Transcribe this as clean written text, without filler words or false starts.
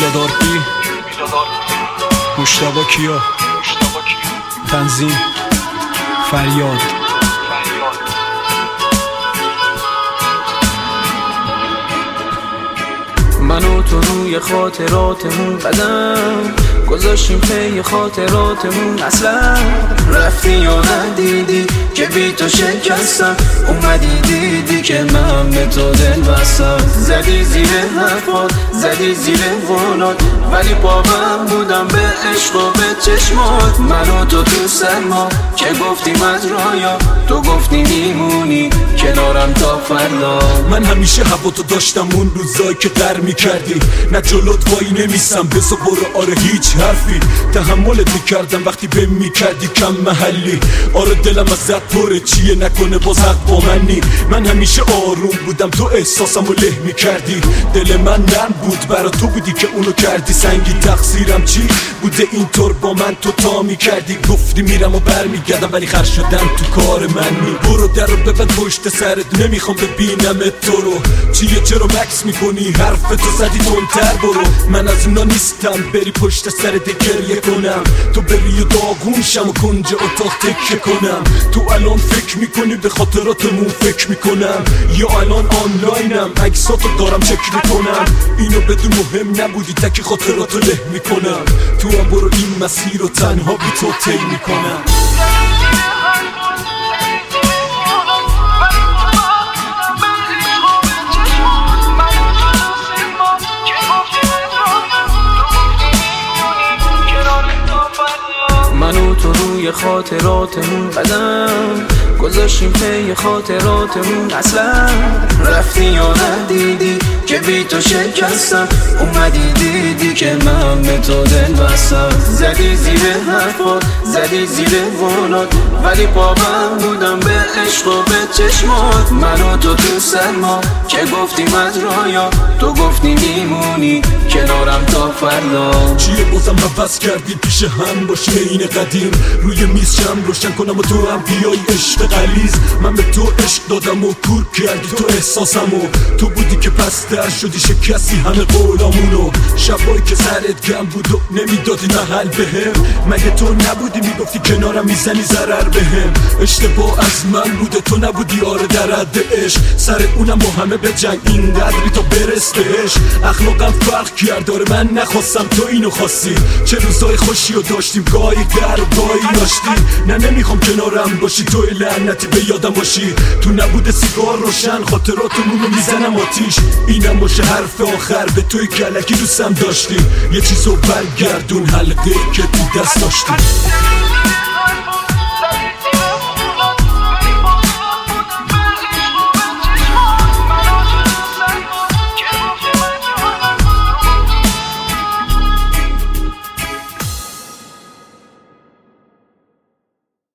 میلاد آرپی، مشتبه کیا، تنظیم فریاد. من و تو روی خاطراتمون قدم گذاشتیم پی خاطراتمون، اصلا رفتی یا ندیدی که بی تو شکستم، اومدی دیدی که من به تو دل بستم، زدی زیر حرفات، زدی زیر قولات، ولی باورم بودم به عشق و به چشمات. من و تو سلما که گفتیم از رایا، تو گفتی میمونی کنارم تا فردا. من همیشه هوا تو داشتم اون روزایی که در میکردی، نه جلوت وای نمیستم بزا برو، آره هیچ حرفی تحملت میکردم وقتی بهم میکردی کم محلی. آره دلم ازت پره، چیه نکنه باز حق با منی. من همیشه آروم بودم تو احساسمو له میکردی، دل من نرم بود برا تو بودی که اونو کردی سنگی. تقصیرم چی بوده اینطور با من تو تا میکردی؟ گفتی میرم و برمیگردم ولی خر شدم تو کار منی. برو در رو ببند پشت سرت، نمیخوام ببینم تو رو. چیه چرا مکس میکنی؟ حرف تو زدی تندتر برو. من از اونا نیستم بری پشت سرت گریه کنم، تو بری و داغون شم و کنج اتاق تکه کنم. تو الان فکر میکنی به خاطراتمون فکر میکنم، یا الان آنلاینم عکساتو دارم چک میکنم؟ اینو بدون مهم نبودی تک خاطراتو له میکنم. تو هم برو این مسیر رو تنها بی تو طی میکنم. من و تو روی خاطراتمون قدم گذاشتیم پی خاطراتمون، اصلا رفتی یا ندیدی که بی تو شکستم، اومدی دیدی که من به تو دل بستم، زدی زیر حرفات، زدی زیر قولات، ولی باورم بودم به عشق و به چشمات. من و تو سلما که گفتیم از رایا، تو گفتی میمونی کنارم تا فردا. چیه بازم عوض کردی پیش هم باشی این قدیم، روی میز شم روشن کنم و تو هم بیای عشق غلیظ. من به تو عشق دادم و کور کردی تو احساسمو، تو بودی که پستر شدی شکستی همه قولامونو. شبایی که سرت گم بود و نمیدادی محل بهم، مگه تو نبودی میگفتی کنارم میزنی ضرر بهم؟ اشتباه از من بوده تو نبودی آره در حد عشق، سر اونم با همه به جنگ اینقدری تا برس بهش. اخلاقم فرق کرد آره من نخواستم تو اینو خواستی، چه روزای خوشی رو داشتیم گاهی در و گاهی داشتی. نه نمیخوام کنارم باشی تو لعنتی به یادم باشی، تو نبوده سیگار روشن خاطراتمون رو میزنم آتیش. اینم باشه حرف آخر به توی کلکی دوستم داشتی، یه چیزو برگردون حلقه که تو دست داشتی.